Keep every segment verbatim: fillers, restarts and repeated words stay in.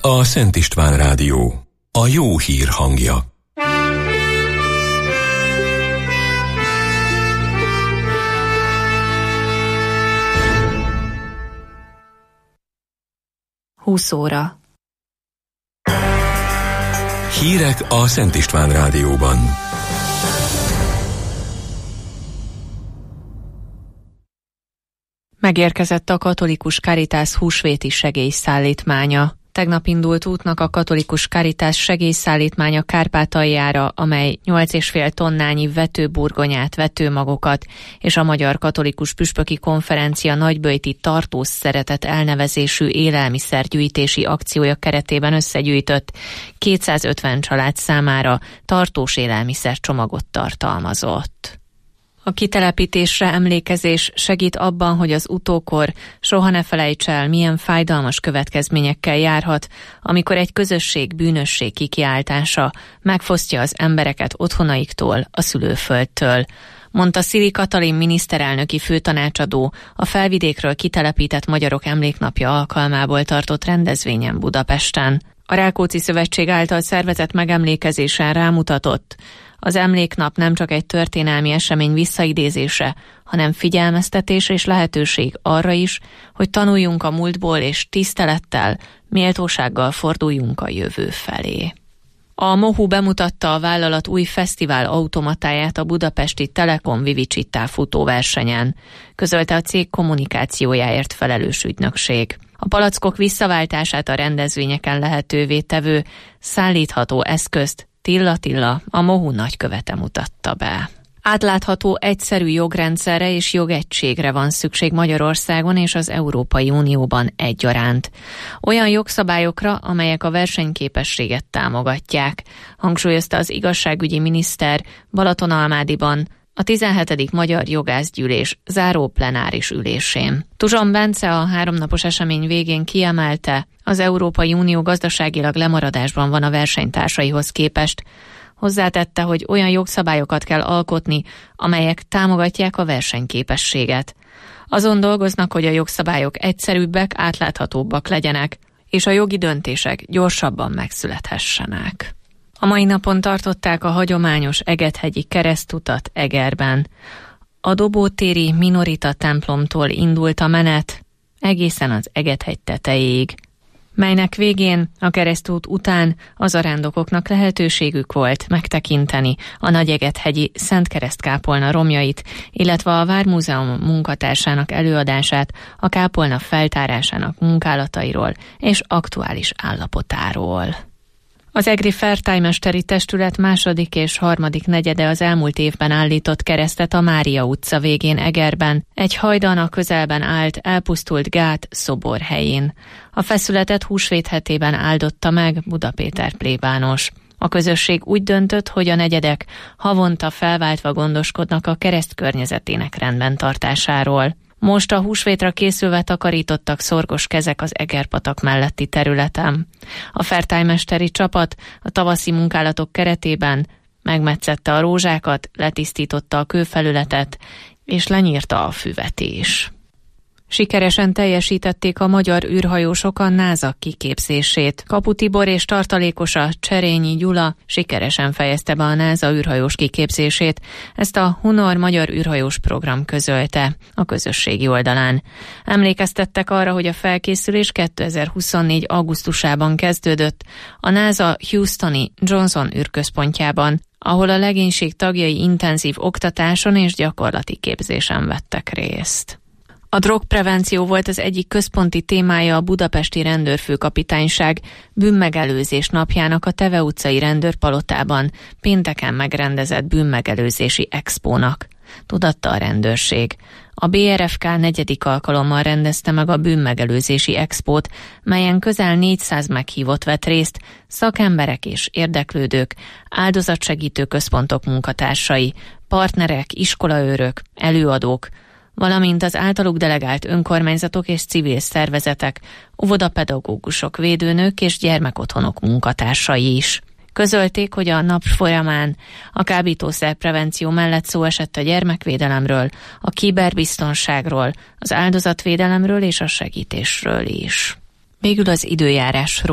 a Szent István Rádió, a jó hír hangja. húsz óra. Hírek a Szent István Rádióban. Megérkezett a Katolikus Caritas húsvéti segélyszállítmánya. Tegnap indult útnak a Katolikus Caritas segélyszállítmánya Kárpátaljára, amely nyolc és fél tonnányi vetőburgonyát, vetőmagokat és a Magyar Katolikus Püspöki Konferencia nagyböjti Tartós Szeretet elnevezésű élelmiszergyűjtési akciója keretében összegyűjtött kétszázötven család számára tartós élelmiszercsomagot tartalmazott. A kitelepítésre emlékezés segít abban, hogy az utókor soha ne felejts el, milyen fájdalmas következményekkel járhat, amikor egy közösség bűnösség kikiáltása megfosztja az embereket otthonaiktól, a szülőföldtől, mondta Szili Katalin miniszterelnöki főtanácsadó a felvidékről kitelepített magyarok emléknapja alkalmából tartott rendezvényen Budapesten. A Rákóczi Szövetség által szervezett megemlékezésen rámutatott, az emléknap nem csak egy történelmi esemény visszaidézése, hanem figyelmeztetés és lehetőség arra is, hogy tanuljunk a múltból és tisztelettel, méltósággal forduljunk a jövő felé. A MOHU bemutatta a vállalat új fesztivál automatáját a budapesti Telekom Vivicitá futóversenyen, közölte a cég kommunikációjáért felelős ügynökség. A palackok visszaváltását a rendezvényeken lehetővé tevő szállítható eszközt Tilla Tilla, a MOHU nagykövete mutatta be. Átlátható, egyszerű jogrendszerre és jogegységre van szükség Magyarországon és az Európai Unióban egyaránt. Olyan jogszabályokra, amelyek a versenyképességet támogatják, hangsúlyozta az igazságügyi miniszter Balatonalmádiban a tizenhetedik Magyar Jogászgyűlés záró plenáris ülésén. Tuzson Bence a háromnapos esemény végén kiemelte, az Európai Unió gazdaságilag lemaradásban van a versenytársaihoz képest. Hozzátette, hogy olyan jogszabályokat kell alkotni, amelyek támogatják a versenyképességet. Azon dolgoznak, hogy a jogszabályok egyszerűbbek, átláthatóbbak legyenek, és a jogi döntések gyorsabban megszülethessenek. A mai napon tartották a hagyományos Egethegyi keresztutat Egerben. A Dobótéri Minorita templomtól indult a menet egészen az Egethegy tetejéig, melynek végén a keresztút után az arándokoknak lehetőségük volt megtekinteni a Nagyegethegyi Szent Keresztkápolna romjait, illetve a Vármúzeum munkatársának előadását a kápolna feltárásának munkálatairól és aktuális állapotáról. Az egri Fertájmesteri Testület második és harmadik negyede az elmúlt évben állított keresztet a Mária utca végén Egerben, egy hajdan a közelben állt elpusztult gát szobor helyén. A feszületet húsvét hetében áldotta meg Buda Péter plébános. A közösség úgy döntött, hogy a negyedek havonta felváltva gondoskodnak a kereszt környezetének rendben tartásáról. Most a húsvétra készülve takarítottak szorgos kezek az Egerpatak melletti területen. A fertájmesteri csapat a tavaszi munkálatok keretében megmetszette a rózsákat, letisztította a kőfelületet, és lenyírta a füvet is. Sikeresen teljesítették a magyar űrhajósok a NASA kiképzését. Kapu Tibor és tartalékosa Cserényi Gyula sikeresen fejezte be a NASA űrhajós kiképzését. Ezt a Hunor magyar űrhajós program közölte a közösségi oldalán. Emlékeztettek arra, hogy a felkészülés kétezer-huszonnégy augusztusában kezdődött a NASA Houstoni Johnson űrközpontjában, ahol a legénység tagjai intenzív oktatáson és gyakorlati képzésen vettek részt. A drogprevenció volt az egyik központi témája a budapesti rendőrfőkapitányság bűnmegelőzés napjának a Teve utcai rendőrpalotában pénteken megrendezett bűnmegelőzési expónak, tudatta a rendőrség. A bé er ef ká negyedik alkalommal rendezte meg a bűnmegelőzési expót, melyen közel négyszáz meghívott vett részt, szakemberek és érdeklődők, áldozatsegítő központok munkatársai, partnerek, iskolaőrök, előadók, valamint az általuk delegált önkormányzatok és civil szervezetek, óvodapedagógusok, védőnők és gyermekotthonok munkatársai is. Közölték, hogy a nap folyamán a kábítószerprevenció mellett szó esett a gyermekvédelemről, a kiberbiztonságról, az áldozatvédelemről és a segítésről is. Végül az időjárásról.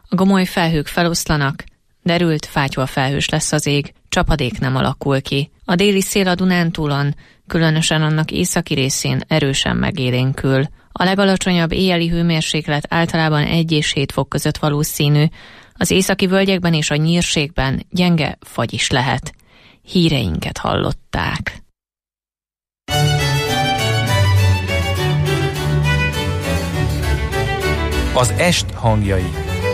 A gomoly felhők feloszlanak, derült, fátyol felhős lesz az ég, csapadék nem alakul ki. A déli szél a Dunántúlon, különösen annak északi részén erősen megélénkül. A legalacsonyabb éjjeli hőmérséklet általában egy és hét fok között valószínű, az északi völgyekben és a nyírségben gyenge fagy is lehet. Híreinket hallották. Az est hangjai.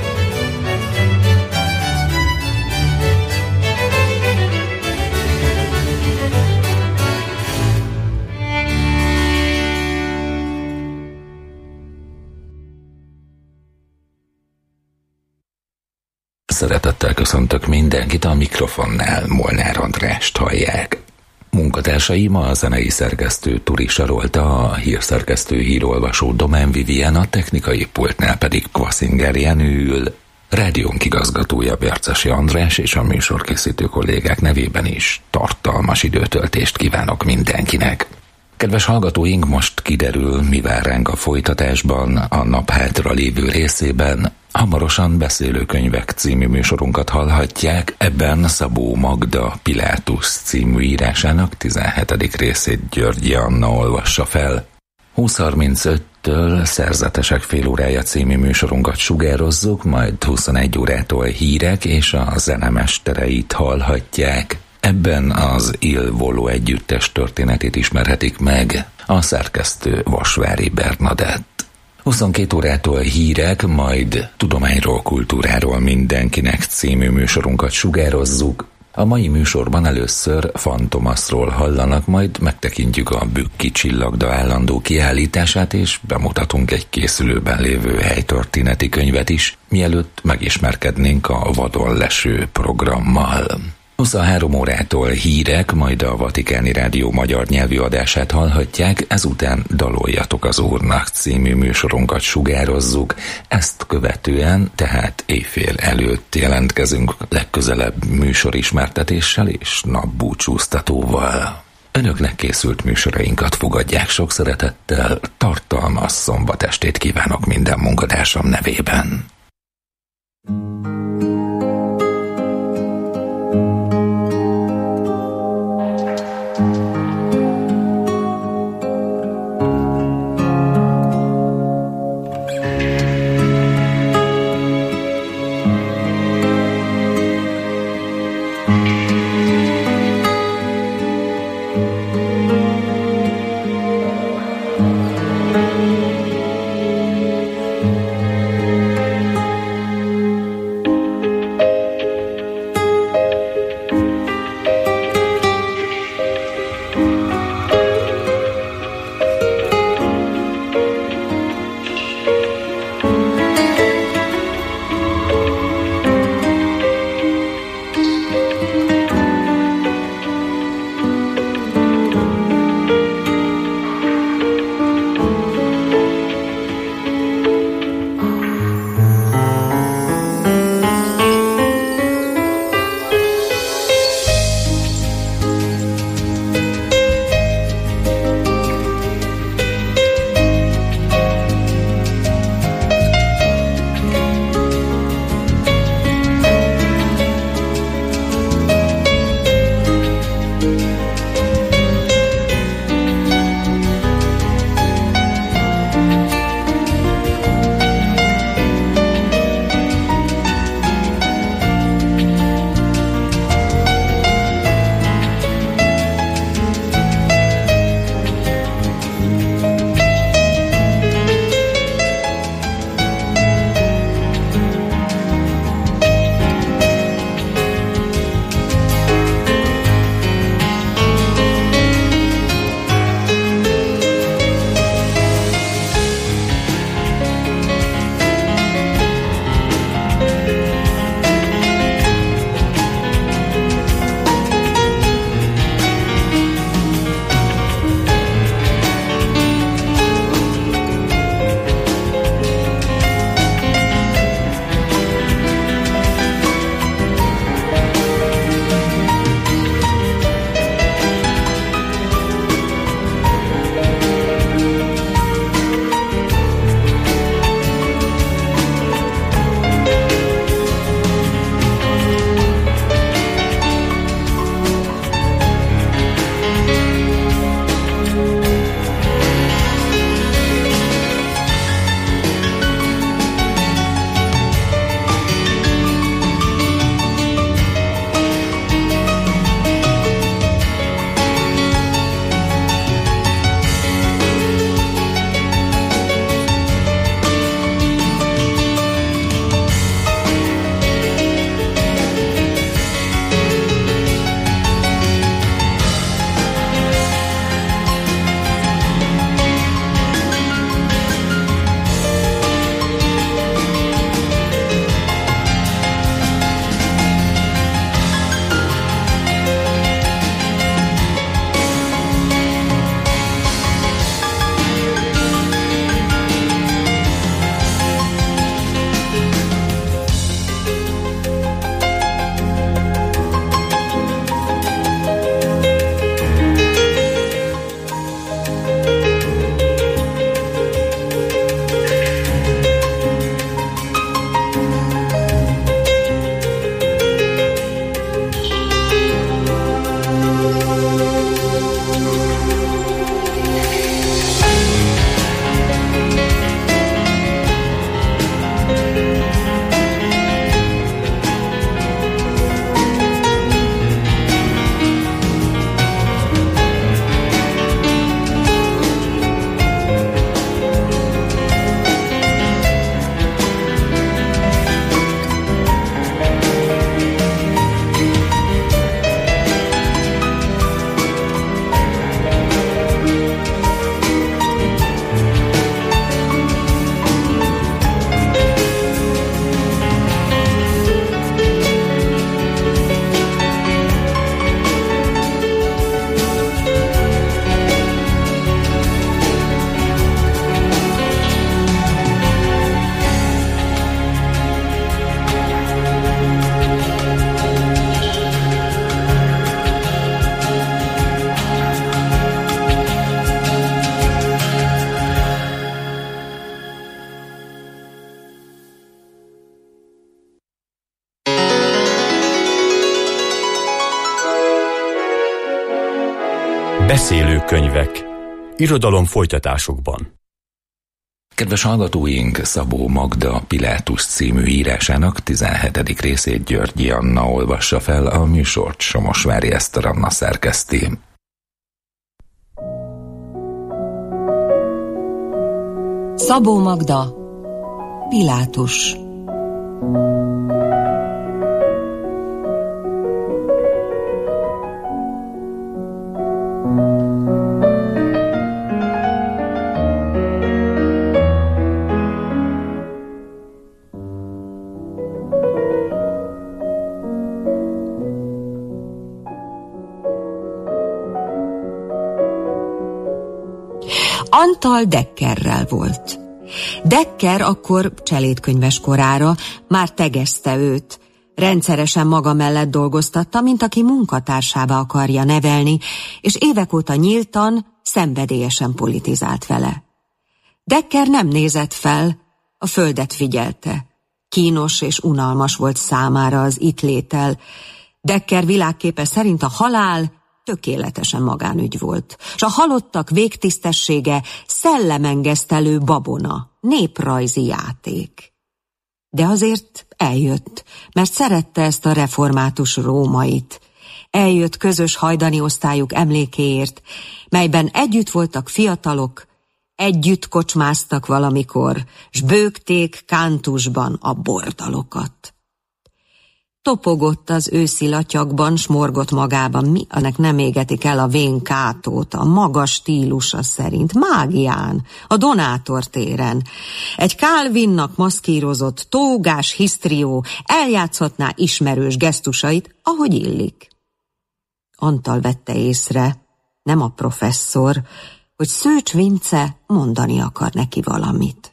Szeretettel köszöntök mindenkit, a mikrofonnál Molnár Andrást hallják. Munkatársaim a zenei szerkesztő Turi Sarolta, a hírszerkesztő hírolvasó Domán Vivien, a technikai pultnál pedig Kvaszinger Jenő ül. Rádiónk igazgatója Bercesi András és a műsorkészítő kollégák nevében is tartalmas időtöltést kívánok mindenkinek. Kedves hallgatóink, most kiderül, mi vár ránk a folytatásban, a nap hátra lévő részében. Hamarosan Beszélőkönyvek című műsorunkat hallhatják, ebben Szabó Magda Pilátus című írásának tizenhetedik részét Györgyi Anna olvassa fel. húsz harmincöttől Szerzetesek félórája című műsorunkat sugározzuk, majd huszonegy órától hírek és a zenemestereit hallhatják. Ebben az Il Volo együttes történetét ismerhetik meg, a szerkesztő Vasvári Bernadett. huszonkét órától hírek, majd Tudományról, kultúráról mindenkinek című műsorunkat sugározzuk. A mai műsorban először Fantomaszról hallanak, majd megtekintjük a Bükki Csillagda állandó kiállítását, és bemutatunk egy készülőben lévő helytörténeti könyvet is, mielőtt megismerkednénk a Vadon leső programmal. huszonhárom órától hírek, majd a Vatikáni Rádió magyar nyelvű adását hallhatják, ezután Daloljatok az Úrnak című műsorunkat sugározzuk, ezt követően, tehát éjfél előtt jelentkezünk legközelebb műsorismertetéssel és napbúcsúztatóval. Önöknek készült műsorainkat fogadják sok szeretettel, tartalmas szombatestét kívánok minden munkatársam nevében. Beszélő könyvek. Irodalom folytatásokban. Kedves hallgatóink, Szabó Magda Pilátus című írásának tizenhetedik részét Györgyi Anna olvassa fel, a műsort Somosvári Eszter Anna szerkeszti. Szabó Magda Pilátus. Antal Deckerrel volt. Decker akkor cselédkönyves korára már tegezte őt. Rendszeresen maga mellett dolgoztatta, mint aki munkatársába akarja nevelni, és évek óta nyíltan, szenvedélyesen politizált vele. Decker nem nézett fel, a földet figyelte. Kínos és unalmas volt számára az itt létel. Decker világképe szerint a halál tökéletesen magánügy volt, s a halottak végtisztessége szellemengesztelő babona, néprajzi játék. De azért eljött, mert szerette ezt a református rómait. Eljött közös hajdani osztályuk emlékéért, melyben együtt voltak fiatalok, együtt kocsmáztak valamikor, s bőgték Kántusban a bordalokat. Topogott az őszi latyakban, s morgott magában, mi annak nem égetik el a vén Kátót, a magas stílusa szerint, Mágián, a Donátor téren. Egy Calvinnak maszkírozott, tógás hisztrió eljátszhatná ismerős gesztusait, ahogy illik. Antal vette észre, nem a professzor, hogy Szőcs Vince mondani akar neki valamit.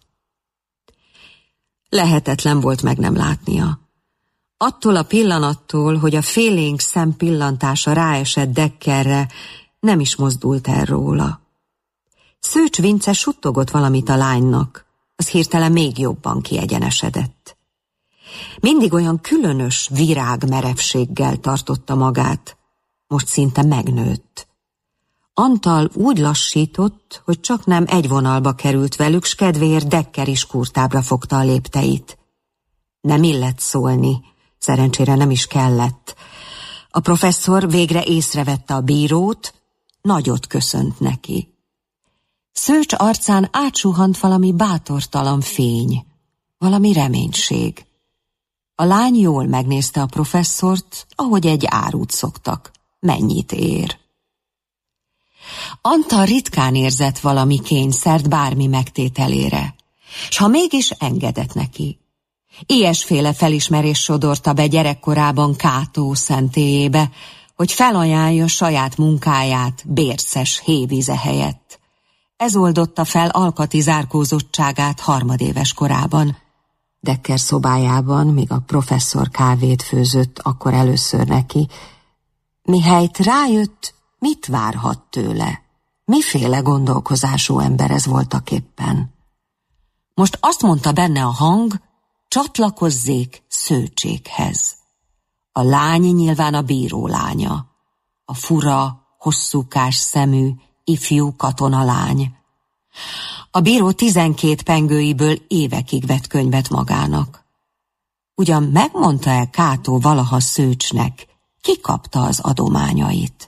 Lehetetlen volt meg nem látnia. Attól a pillanattól, hogy a félénk szem pillantása ráesett Deckerre, nem is mozdult el róla. Szőcs Vince suttogott valamit a lánynak, az hirtelen még jobban kiegyenesedett. Mindig olyan különös virágmerevséggel tartotta magát, most szinte megnőtt. Antal úgy lassított, hogy csak nem egy vonalba került velük, s kedvéért Decker is kurtábra fogta a lépteit. Nem illett szólni, szerencsére nem is kellett. A professzor végre észrevette a bírót, nagyot köszönt neki. Szőcs arcán átsuhant valami bátortalan fény, valami reménység. A lány jól megnézte a professzort, ahogy egy árut szoktak. Mennyit ér? Antal ritkán érzett valami kényszert bármi megtételére, s ha mégis engedett neki. Ilyesféle felismerés sodorta be gyerekkorában Kátó szentélyébe, hogy felajánlja saját munkáját bérces hévíze helyett. Ez oldotta fel alkati zárkózottságát harmadéves korában. Decker szobájában, míg a professzor kávét főzött akkor először neki, mihelyt rájött, mit várhat tőle, miféle gondolkozású ember ez voltak éppen. Most azt mondta benne a hang, csatlakozzék Szőcsékhez. A lány nyilván a bíró lánya, a fura, hosszúkás szemű, ifjú katonalány. A bíró tizenkét pengőiből évekig vett könyvet magának. Ugyan megmondta el Kátó valaha Szőcsnek, ki kapta az adományait?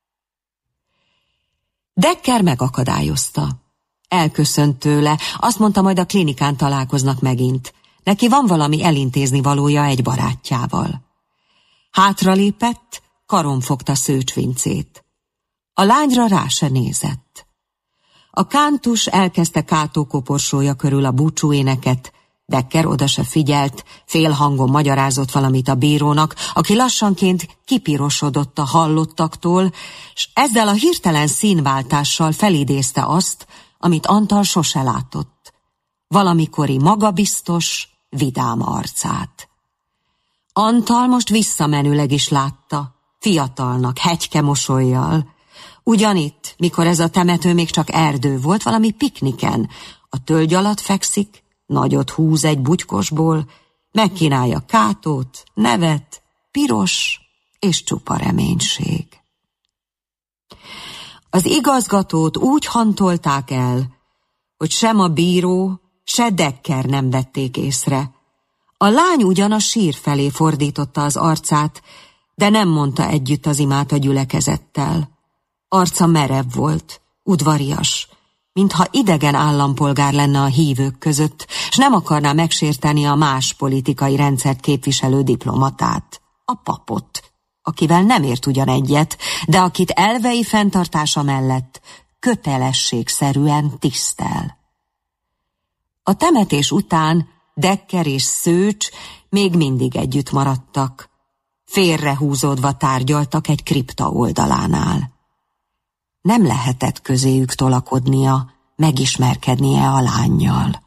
Decker megakadályozta. Elköszönt tőle, azt mondta, majd a klinikán találkoznak megint. Neki van valami elintézni valója egy barátjával. Hátralépett, karon fogta Szőcs Vincét. A lányra rá se nézett. A kántus elkezdte Kátó koporsója körül a búcsú éneket, Decker oda se figyelt, félhangon magyarázott valamit a bírónak, aki lassanként kipirosodott a hallottaktól, s ezzel a hirtelen színváltással felidézte azt, amit Antal sose látott. Valamikori magabiztos, vidám arcát. Antal most visszamenőleg is látta, fiatalnak, hegyke mosollyal. Ugyanitt, mikor ez a temető még csak erdő volt, valami pikniken, a tölgy alatt fekszik, nagyot húz egy bugykosból, megkínálja Kátót, nevet, piros és csupa reménység. Az igazgatót úgy hantolták el, hogy sem a bíró, se Decker nem vették észre. A lány ugyan a sír felé fordította az arcát, de nem mondta együtt az imát a gyülekezettel. Arca merev volt, udvarias, mintha idegen állampolgár lenne a hívők között, s nem akarná megsérteni a más politikai rendszert képviselő diplomatát, a papot, akivel nem ért ugyan egyet, de akit elvei fenntartása mellett kötelességszerűen tisztel. A temetés után Decker és Szőcs még mindig együtt maradtak. Félrehúzódva tárgyaltak egy kripta oldalánál. Nem lehetett közéjük tolakodnia, megismerkednie a lánnyal.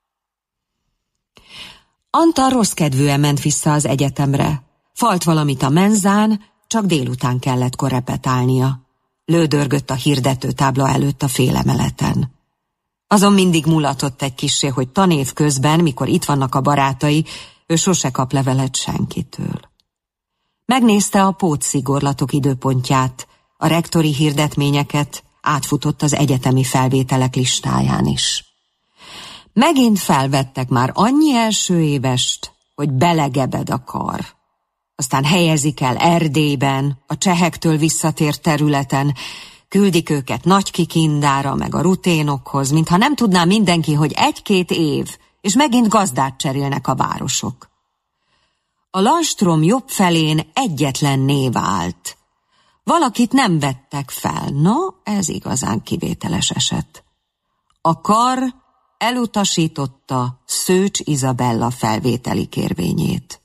Antal rosszkedvűen ment vissza az egyetemre. Falt valamit a menzán, csak délután kellett korrepetálnia. Lődörgött a hirdetőtábla előtt a félemeleten. Azon mindig mulatott egy kissé, hogy tanév közben, mikor itt vannak a barátai, ő sose kap levelet senkitől. Megnézte a pótszigorlatok időpontját, a rektori hirdetményeket, átfutott az egyetemi felvételek listáján is. Megint felvettek már annyi első évest, hogy belegebed a kar. Aztán helyezik el Erdélyben, a csehektől visszatért területen, küldik őket Nagykikindára, meg a ruténokhoz, mintha nem tudná mindenki, hogy egy-két év, és megint gazdát cserélnek a városok. A Landstrom jobb felén egyetlen név állt. Valakit nem vettek fel, no, ez igazán kivételes eset. A kar elutasította Szőcs Izabella felvételi kérvényét.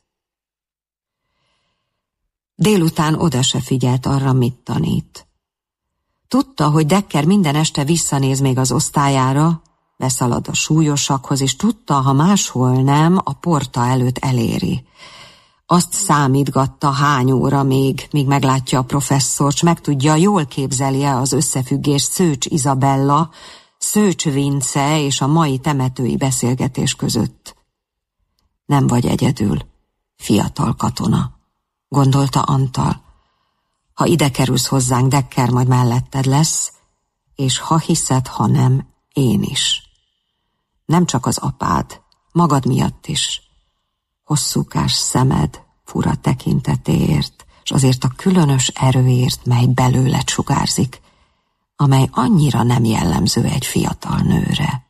Délután oda se figyelt arra, mit tanít. Tudta, hogy Decker minden este visszanéz még az osztályára, beszalad a súlyosakhoz, és tudta, ha máshol nem, a porta előtt eléri. Azt számítgatta, hány óra még, míg meglátja a professzort, s megtudja, jól képzelje az összefüggést Szőcs Izabella, Szőcs Vince és a mai temetői beszélgetés között. Nem vagy egyedül, fiatal katona, gondolta Antal. Ha ide kerülsz hozzánk, Decker majd melletted lesz, és ha hiszed, ha nem, én is. Nem csak az apád, magad miatt is. Hosszúkás szemed, fura tekintetéért, és azért a különös erőért, mely belőled sugárzik, amely annyira nem jellemző egy fiatal nőre.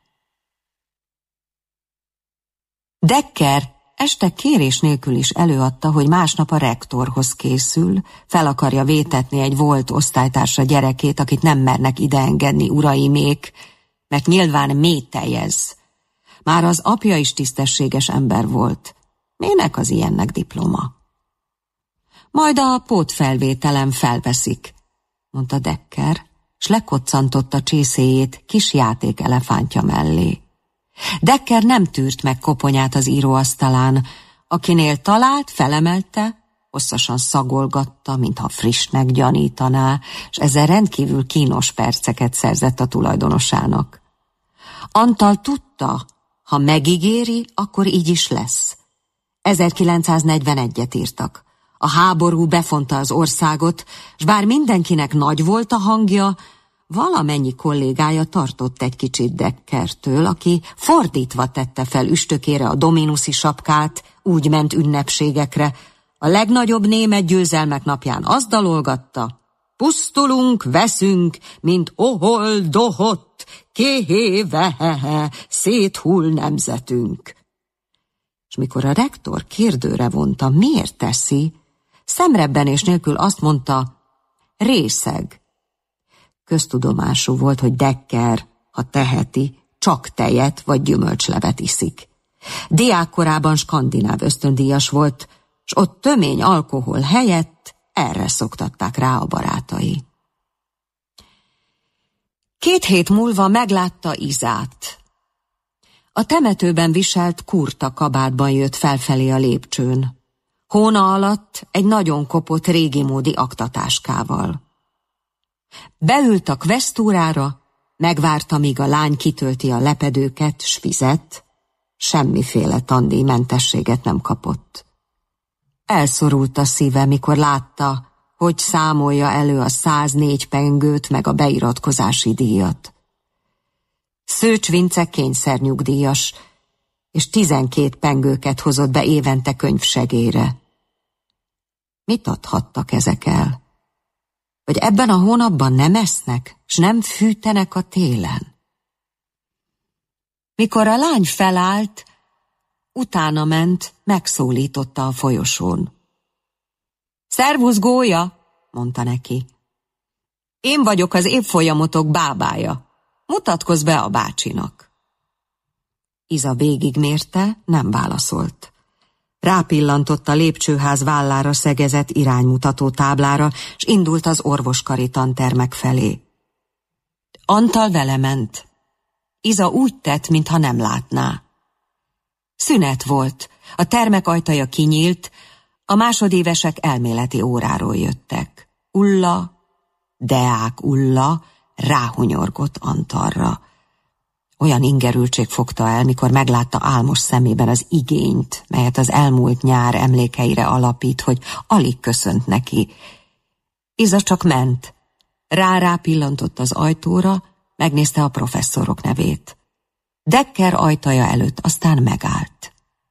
Decker este kérés nélkül is előadta, hogy másnap a rektorhoz készül, fel akarja vétetni egy volt osztálytársa gyerekét, akit nem mernek ideengedni uraimék, mert nyilván mételjez. Már az apja is tisztességes ember volt. Minek az ilyennek diploma? Majd a pótfelvételem felveszik, mondta Decker, s lekoccantotta csészéjét kis játék elefántja mellé. Decker nem tűrt meg koponyát az íróasztalán, akinél talált, felemelte, hosszasan szagolgatta, mintha frissnek gyanítaná, s ezzel rendkívül kínos perceket szerzett a tulajdonosának. Antal tudta, ha megígéri, akkor így is lesz. ezerkilencszáznegyvenegyet írtak. A háború befonta az országot, s bár mindenkinek nagy volt a hangja, valamennyi kollégája tartott egy kicsit Deckertől, aki fordítva tette fel üstökére a dominuszi sapkát, úgy ment ünnepségekre. A legnagyobb német győzelmek napján azt dalolgatta: pusztulunk, veszünk, mint ohol dohott, kéhé vehehe, széthull nemzetünk. És mikor a rektor kérdőre vonta, miért teszi, szemrebbenés nélkül azt mondta: részeg. Köztudomású volt, hogy Decker, ha teheti, csak tejet vagy gyümölcslevet iszik. Diákkorában skandináv ösztöndíjas volt, s ott tömény alkohol helyett erre szoktatták rá a barátai. Két hét múlva meglátta Izát. A temetőben viselt kurta kabátban jött felfelé a lépcsőn. Hóna alatt egy nagyon kopott régimódi aktatáskával. Beült a kvesztúrára, megvárta, míg a lány kitölti a lepedőket, s fizet, semmiféle tandíjmentességet nem kapott. Elszorult a szíve, mikor látta, hogy számolja elő a száznégy pengőt meg a beiratkozási díjat. Szőcs Vince kényszernyugdíjas, és tizenkét pengőket hozott be évente könyvsegélyre. Mit adhattak ezek el? Hogy ebben a hónapban nem esznek, s nem fűtenek a télen? Mikor a lány felállt, utána ment, megszólította a folyosón. Szervusz, Gólya, mondta neki. Én vagyok az évfolyamotok bábája. Mutatkozz be a bácsinak. Iza végigmérte, nem válaszolt. Rápillantott a lépcsőház vállára szegezett iránymutató táblára, s indult az orvoskari tantermek felé. Antal vele ment. Iza úgy tett, mintha nem látná. Szünet volt, a termek ajtaja kinyílt, a másodévesek elméleti óráról jöttek. Ulla, Deák Ulla ráhunyorgott Antalra. Olyan ingerültség fogta el, mikor meglátta álmos szemében az igényt, melyet az elmúlt nyár emlékeire alapít, hogy alig köszönt neki. Iza csak ment. Rá-rá pillantott az ajtóra, megnézte a professzorok nevét. Dekker ajtaja előtt aztán megállt.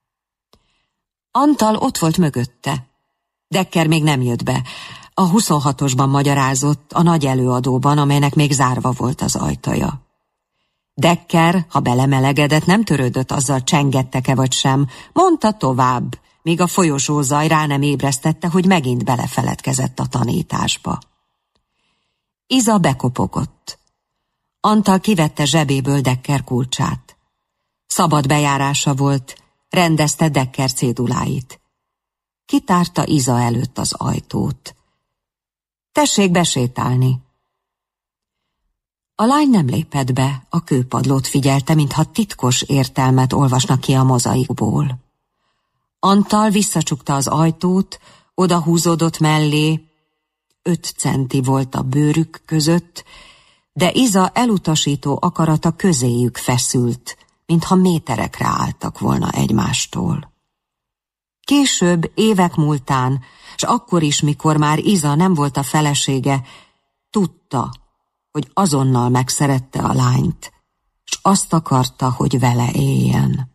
Antal ott volt mögötte. Dekker még nem jött be. A huszonhatosban magyarázott, a nagy előadóban, amelynek még zárva volt az ajtaja. Dekker, ha belemelegedett, nem törődött azzal, csengettek-e vagy sem, mondta tovább, míg a folyosó zaj rá nem ébresztette, hogy megint belefeledkezett a tanításba. Iza bekopogott. Antal kivette zsebéből Dekker kulcsát. Szabad bejárása volt, rendezte Dekker céduláit. Kitárta Iza előtt az ajtót. Tessék besétálni. A lány nem lépett be, a kőpadlót figyelte, mintha titkos értelmet olvasnak ki a mozaikból. Antal visszacsukta az ajtót, odahúzódott mellé, öt centi volt a bőrük között, de Iza elutasító akarata közéjük feszült, mintha méterekre álltak volna egymástól. Később, évek múltán, s akkor is, mikor már Iza nem volt a felesége, tudta, hogy azonnal megszerette a lányt, s azt akarta, hogy vele éljen.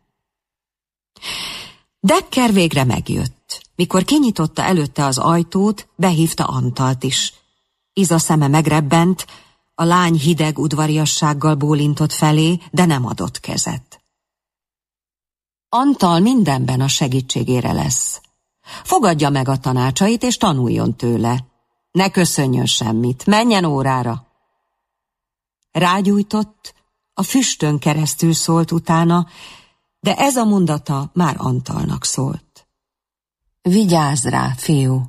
Dekker végre megjött. Mikor kinyitotta előtte az ajtót, behívta Antalt is. Iza szeme megrebbent, a lány hideg udvariassággal bólintott felé, de nem adott kezet. Antal mindenben a segítségére lesz. Fogadja meg a tanácsait, és tanuljon tőle. Ne köszönjön semmit, menjen órára. Rágyújtott, a füstön keresztül szólt utána, de ez a mondata már Antalnak szólt. Vigyázz rá, fiú!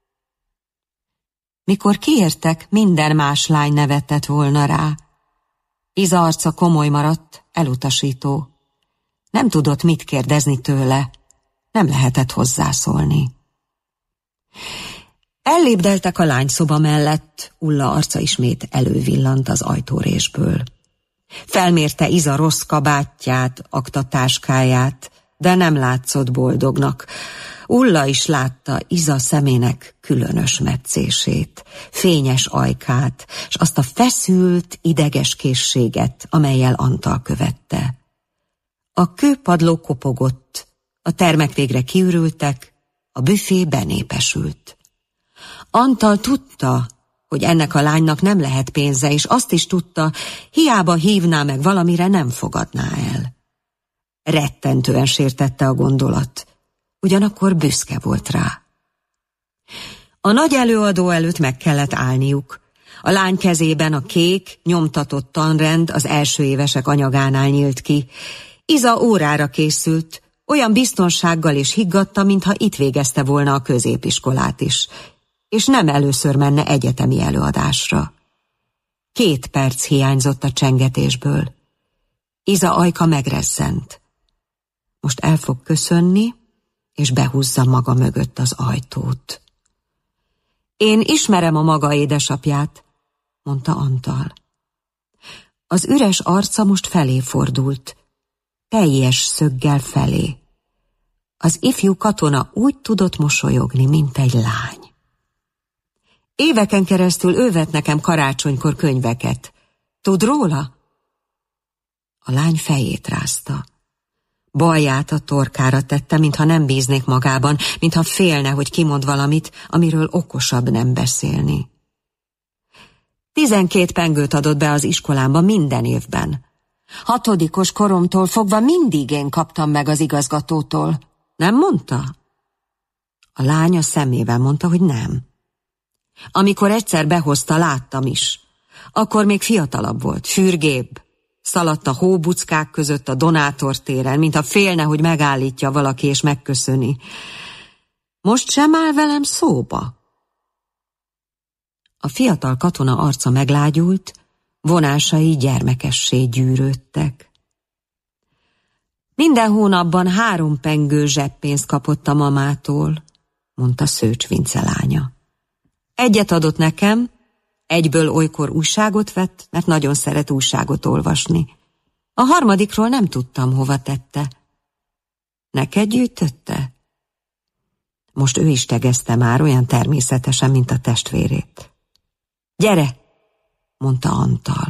Mikor kiértek, minden más lány nevetett volna rá. Iza arca komoly maradt, elutasító. Nem tudott mit kérdezni tőle, nem lehetett hozzászólni. Ellépdeltek a lányszoba mellett, Ulla arca ismét elővillant az ajtórésből. Felmérte Iza rossz kabátját, aktatáskáját, de nem látszott boldognak. Ulla is látta Iza szemének különös metszését, fényes ajkát, s azt a feszült, ideges készséget, amellyel Antal követte. A kőpadló kopogott, a termek végre kiürültek, a büfé benépesült. Antal tudta, hogy ennek a lánynak nem lehet pénze, és azt is tudta, hiába hívná meg valamire, nem fogadná el. Rettentően sértette a gondolat, ugyanakkor büszke volt rá. A nagy előadó előtt meg kellett állniuk. A lány kezében a kék, nyomtatott tanrend az első évesek anyagánál nyílt ki. Iza órára készült, olyan biztonsággal és higgadta, mintha itt végezte volna a középiskolát is, és nem először menne egyetemi előadásra. Két perc hiányzott a csengetésből. Iza ajka megrezzent. Most el fog köszönni, és behúzza maga mögött az ajtót. Én ismerem a maga édesapját, mondta Antal. Az üres arca most felé fordult, teljes szöggel felé. Az ifjú katona úgy tudott mosolyogni, mint egy lány. Éveken keresztül ő vett nekem karácsonykor könyveket. Tud róla? A lány fejét rázta. Baját a torkára tette, mintha nem bíznék magában, mintha félne, hogy kimond valamit, amiről okosabb nem beszélni. Tizenkét pengőt adott be az iskolámba minden évben. Hatodikos koromtól fogva mindig én kaptam meg az igazgatótól. Nem mondta? A lány a szemével mondta, hogy nem. Amikor egyszer behozta, láttam is. Akkor még fiatalabb volt, fürgébb. Szaladt a hóbuckák között a Donátor téren, mintha félne, hogy megállítja valaki és megköszöni. Most sem áll velem szóba? A fiatal katona arca meglágyult, vonásai gyermekessé gyűrődtek. Minden hónapban három pengő zseppénzt kapott a mamától, mondta Szőcs Vince lánya. Egyet adott nekem, egyből olykor újságot vett, mert nagyon szeret újságot olvasni. A harmadikról nem tudtam, hova tette. Neked gyűjtötte? Most ő is tegezte már olyan természetesen, mint a testvérét. Gyere, mondta Antal.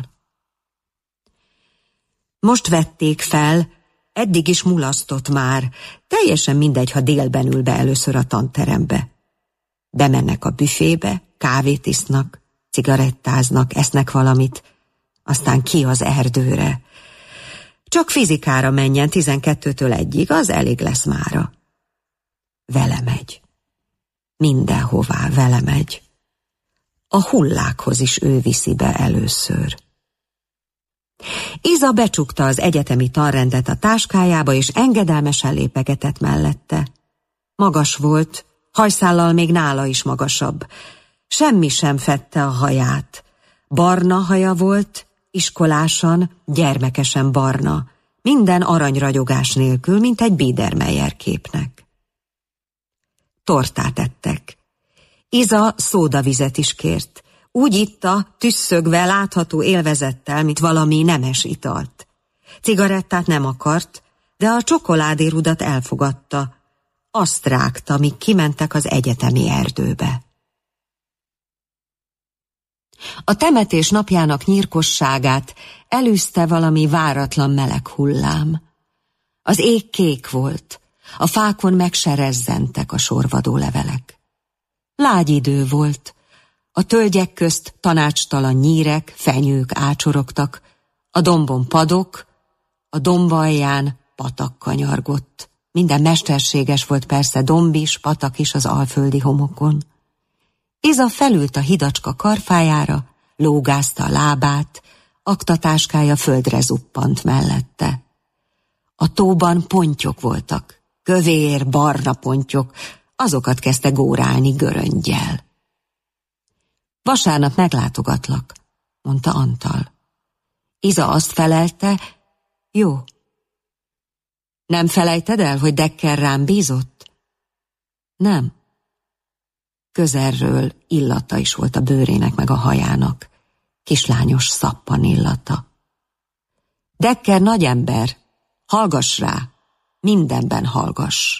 Most vették fel, eddig is mulasztott már. Teljesen mindegy, ha délben ül be először a tanterembe. Bemennek a büfébe, kávét isznak, cigarettáznak, esznek valamit, aztán ki az erdőre. Csak fizikára menjen tizenkettőtől egyig, az elég lesz mára. Vele megy. Mindenhová vele megy. A hullákhoz is ő viszi be először. Iza becsukta az egyetemi tanrendet a táskájába, és engedelmesen lépegetett mellette. Magas volt, hajszállal még nála is magasabb. Semmi sem fedte a haját. Barna haja volt, iskolásan, gyermekesen barna, minden aranyragyogás nélkül, mint egy Biedermeier képnek. Tortát ettek. Iza szódavizet is kért. Úgy itta, tüsszögve, látható élvezettel, mint valami nemes italt. Cigarettát nem akart, de a csokoládérudat elfogadta. Azt rágta, míg kimentek az egyetemi erdőbe. A temetés napjának nyírkosságát elűzte valami váratlan meleg hullám. Az ég kék volt, a fákon meg se rezzentek a sorvadó levelek. Lágy idő volt, a tölgyek közt tanácstalan nyírek, fenyők ácsorogtak, a dombon padok, a domb alján patak kanyargott. Minden mesterséges volt persze, domb is, patak is az alföldi homokon. Iza felült a hidacska karfájára, lógázta a lábát, aktatáskája földre zuppant mellette. A tóban pontyok voltak, kövér, barna pontyok, azokat kezdte górálni göröngyel. Vasárnap meglátogatlak, mondta Antal. Iza azt felelte, jó. Nem felejted el, hogy Dekker rám bízott? Nem. Közelről illata is volt a bőrének meg a hajának, kislányos szappan illata. Dekker nagy ember, hallgass rá, mindenben hallgass.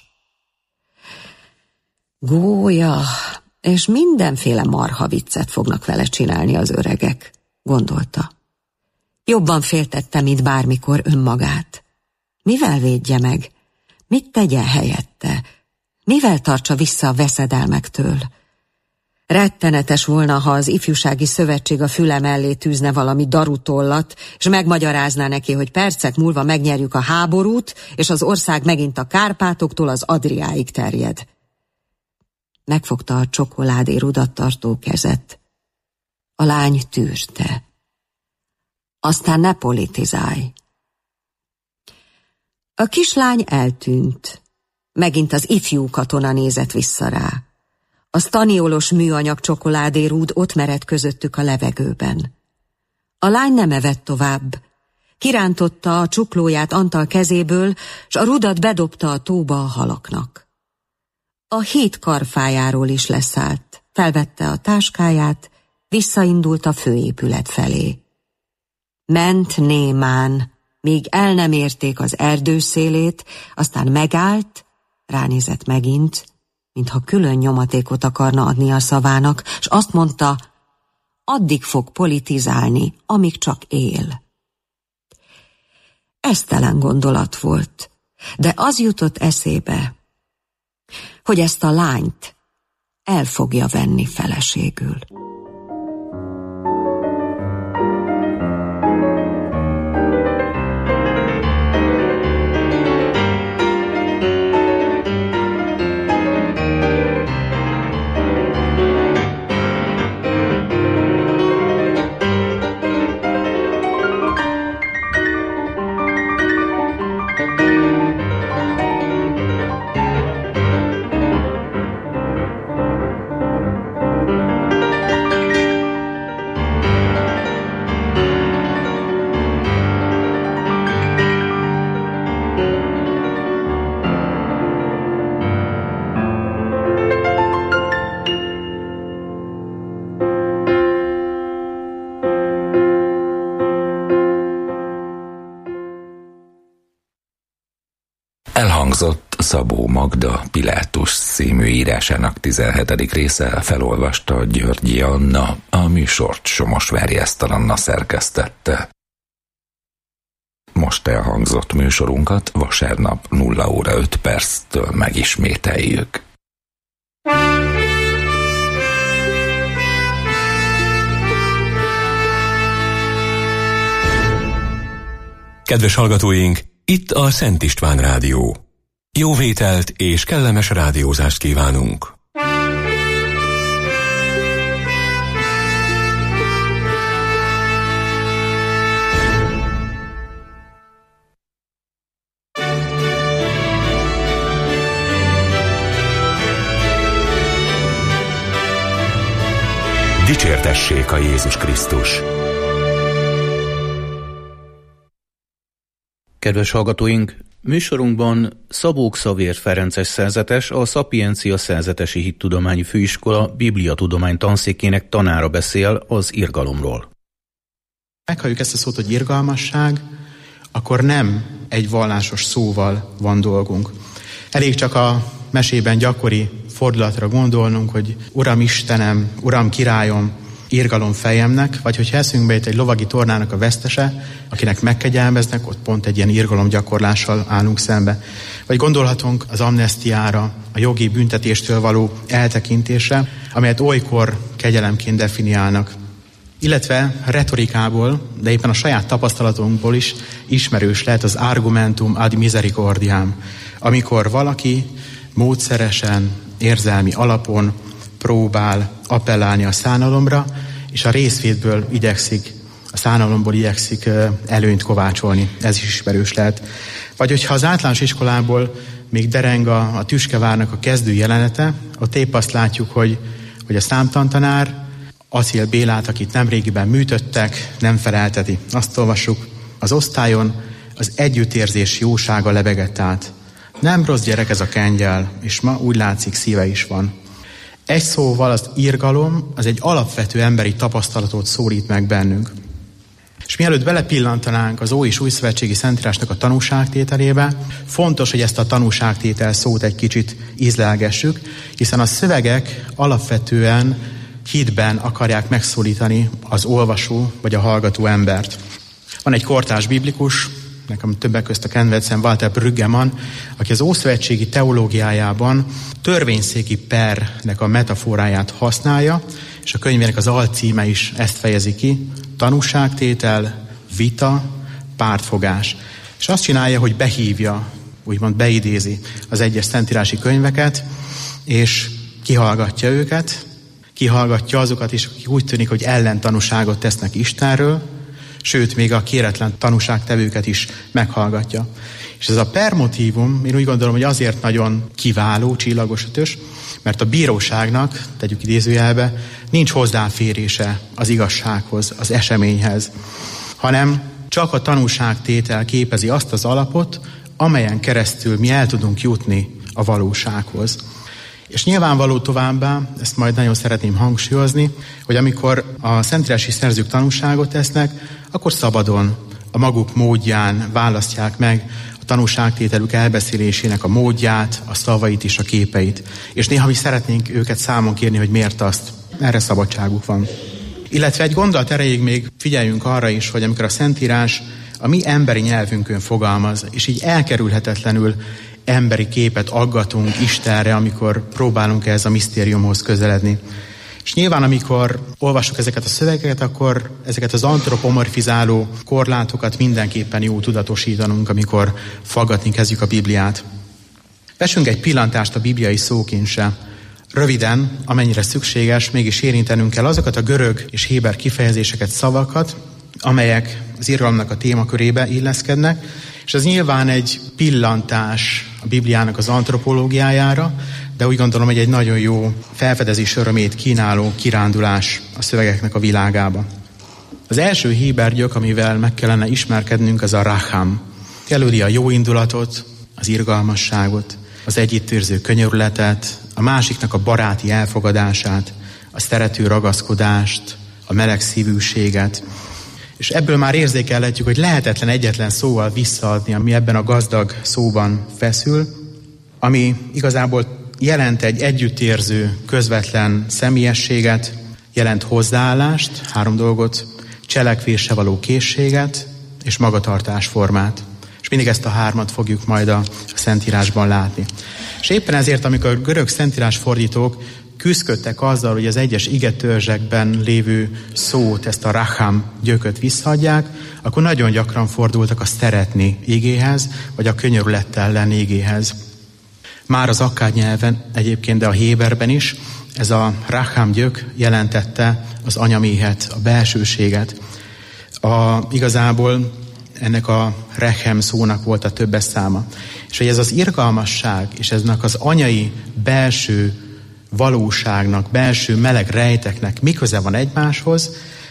Gólya, és mindenféle marha viccet fognak vele csinálni az öregek, gondolta. Jobban féltette, mint bármikor önmagát. Mivel védje meg? Mit tegyen helyette? Mivel tartsa vissza a veszedelmektől? Rettenetes volna, ha az ifjúsági szövetség a füle mellé tűzne valami darutollat, és megmagyarázná neki, hogy percek múlva megnyerjük a háborút, és az ország megint a Kárpátoktól az Adriáig terjed. Megfogta a csokoládérudat tartó kezet. A lány tűrte. Aztán ne politizálj. A kislány eltűnt. Megint az ifjú katona nézett vissza rá. A sztaniolos műanyag csokoládérúd ott merett közöttük a levegőben. A lány nem evett tovább. Kirántotta a csuklóját Antal kezéből, s a rudat bedobta a tóba a halaknak. A híd karfájáról is leszállt, felvette a táskáját, visszaindult a főépület felé. Ment némán, míg el nem érték az erdő szélét, aztán megállt, ránézett megint, mintha külön nyomatékot akarna adni a szavának, s azt mondta, addig fog politizálni, amíg csak él. Esztelen gondolat volt, de az jutott eszébe, hogy ezt a lányt el fogja venni feleségül. Elhangzott Szabó Magda Pilátus című írásának tizenhetedik része, felolvasta Györgyi Anna, a műsort Somosvári Eszter Anna szerkesztette. Most elhangzott műsorunkat vasárnap nulla óra öt perctől megismételjük. Kedves hallgatóink, itt a Szent István Rádió. Jó vételt és kellemes rádiózást kívánunk! Dicsértessék a Jézus Krisztus! Kedves hallgatóink, műsorunkban Szabó Xavér Ferences szerzetes, a Szapiencia Szerzetesi Hittudományi Főiskola Bibliatudomány tanszékének tanára beszél az irgalomról. Meghalljuk ezt a szót, hogy irgalmasság, akkor nem egy vallásos szóval van dolgunk. Elég csak a mesében gyakori fordulatra gondolnunk, hogy Uram Istenem, Uram Királyom, irgalom fejemnek, vagy hogyha eszünkbe jut egy lovagi tornának a vesztese, akinek megkegyelmeznek, ott pont egy ilyen irgalom gyakorlással állunk szembe. Vagy gondolhatunk az amnesztiára, a jogi büntetéstől való eltekintésre, amelyet olykor kegyelemként definiálnak. Illetve retorikából, de éppen a saját tapasztalatunkból is ismerős lehet az argumentum ad misericordiam, amikor valaki módszeresen, érzelmi alapon próbál appellálni a szánalomra, és a részvétből igyekszik, a szánalomból igyekszik előnyt kovácsolni. Ez is ismerős lehet. Vagy hogyha az általános iskolából még dereng a, a Tüskevárnak a kezdő jelenete, ott épp azt látjuk, hogy, hogy a számtantanár Aczél Bélát, akit nemrégiben műtöttek, nem felelteti. Azt olvassuk, az osztályon az együttérzés jósága lebegett át. Nem rossz gyerek ez a kengyel, és ma úgy látszik szíve is van. Egy szóval az irgalom, az egy alapvető emberi tapasztalatot szólít meg bennünk. És mielőtt belepillantanánk az Ó- és Újszövetségi Szentírásnak a tanúságtételébe, fontos, hogy ezt a tanúságtétel szót egy kicsit ízlelgessük, hiszen a szövegek alapvetően hitben akarják megszólítani az olvasó vagy a hallgató embert. Van egy kortárs biblikus, nekem többek közt a kedvencem Walter Brüggemann, aki az ószövetségi teológiájában törvényszéki pernek a metaforáját használja, és a könyvének az alcíme is ezt fejezi ki, tanúságtétel, vita, pártfogás. És azt csinálja, hogy behívja, úgymond beidézi az egyes szentírási könyveket, és kihallgatja őket, kihallgatja azokat is, akik úgy tűnik, hogy ellentanúságot tesznek Istenről, sőt, még a kéretlen tanúságtevőket is meghallgatja. És ez a permotívum, én úgy gondolom, hogy azért nagyon kiváló, csillagos ötös, mert a bíróságnak, tegyük idézőjelbe, nincs hozzáférése az igazsághoz, az eseményhez, hanem csak a tanúságtétel képezi azt az alapot, amelyen keresztül mi el tudunk jutni a valósághoz. És nyilvánvaló továbbá, ezt majd nagyon szeretném hangsúlyozni, hogy amikor a szentírási szerzők tanúságot tesznek, akkor szabadon, a maguk módján választják meg a tanúságtételük elbeszélésének a módját, a szavait és a képeit. És néha mi szeretnénk őket számon kérni, hogy miért azt. Erre szabadságuk van. Illetve egy gondolat erejéig még figyeljünk arra is, hogy amikor a Szentírás a mi emberi nyelvünkön fogalmaz, és így elkerülhetetlenül emberi képet aggatunk Istenre, amikor próbálunk ehhez a misztériumhoz közeledni. És nyilván, amikor olvassuk ezeket a szövegeket, akkor ezeket az antropomorfizáló korlátokat mindenképpen jó tudatosítanunk, amikor faggatni kezdjük a Bibliát. Vessünk egy pillantást a bibliai szókincsre. Röviden, amennyire szükséges, mégis érintenünk kell azokat a görög és héber kifejezéseket, szavakat, amelyek az irgalomnak a témakörébe illeszkednek, és ez nyilván egy pillantás a Bibliának az antropológiájára, de úgy gondolom, hogy egy nagyon jó felfedezés örömét kínáló kirándulás a szövegeknek a világába. Az első héber gyök, amivel meg kellene ismerkednünk, az a racham. Jelöli a jó indulatot, az irgalmasságot, az együttérző könyörületet, a másiknak a baráti elfogadását, a szerető ragaszkodást, a meleg szívűséget. És ebből már érzékelhetjük, hogy lehetetlen egyetlen szóval visszaadni, ami ebben a gazdag szóban feszül, ami igazából jelent egy együttérző, közvetlen személyességet, jelent hozzáállást, három dolgot, cselekvésre való készséget és magatartásformát. És mindig ezt a hármat fogjuk majd a Szentírásban látni. És éppen ezért, amikor a görög szentírás fordítók küzdködtek azzal, hogy az egyes igetörzsekben lévő szót, ezt a racham gyököt visszaadják, akkor nagyon gyakran fordultak a szeretni igéhez, vagy a könyörülettel lenni igéhez. Már az akkád nyelven egyébként, de a héberben is ez a racham gyök jelentette az anyaméhet, a belsőséget. A, igazából ennek a rechem szónak volt a többes száma. És hogy ez az irgalmasság, és eznek az anyai belső valóságnak, belső meleg rejteknek mi köze van egymáshoz,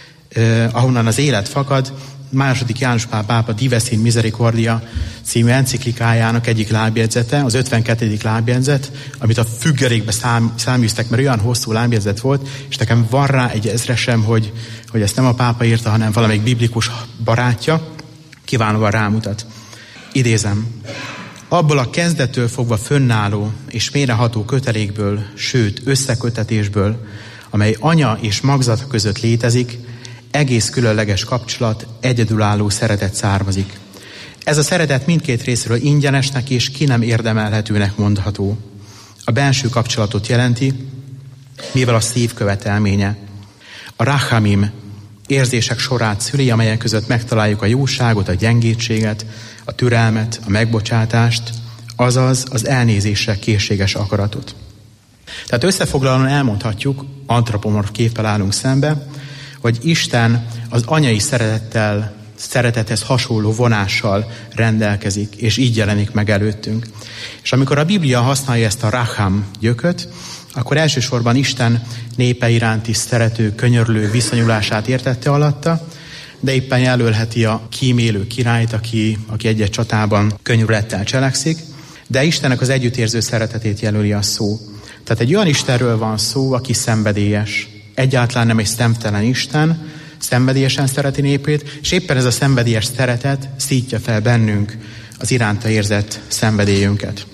eh, ahonnan az élet fakad. Második János Pál pápa Dives in Misericordia című enciklikájának egyik lábjegyzete, az ötvenkettedik lábjegyzet, amit a függelékbe szám, száműztek, mert olyan hosszú lábjegyzet volt, és nekem van rá egy ezresem, hogy, hogy ezt nem a pápa írta, hanem valamelyik biblikus barátja, kiválóan rámutat. Idézem. Abból a kezdettől fogva fönnálló és mélyreható kötelékből, sőt összekötetésből, amely anya és magzata között létezik, egész különleges kapcsolat, egyedülálló szeretet származik. Ez a szeretet mindkét részről ingyenesnek és ki nem érdemelhetőnek mondható. A belső kapcsolatot jelenti, mivel a szív követelménye. A rachamim érzések sorát szüli, amelyek között megtaláljuk a jóságot, a gyengétséget, a türelmet, a megbocsátást, azaz az elnézésre készséges akaratot. Tehát összefoglalóan elmondhatjuk, antropomorf képpel állunk szembe, hogy Isten az anyai szeretettel, szeretethez hasonló vonással rendelkezik, és így jelenik meg előttünk. És amikor a Biblia használja ezt a racham gyököt, akkor elsősorban Isten népe iránti szerető, könyörlő viszonyulását értette alatta, de éppen jelölheti a kímélő királyt, aki, aki egy-egy csatában könyörülettel cselekszik, de Istennek az együttérző szeretetét jelöli a szó. Tehát egy olyan Istenről van szó, aki szenvedélyes. Egyáltalán nem egy szemtelen Isten, szenvedélyesen szereti népét, és éppen ez a szenvedélyes szeretet szítja fel bennünk az iránta érzett szenvedélyünket.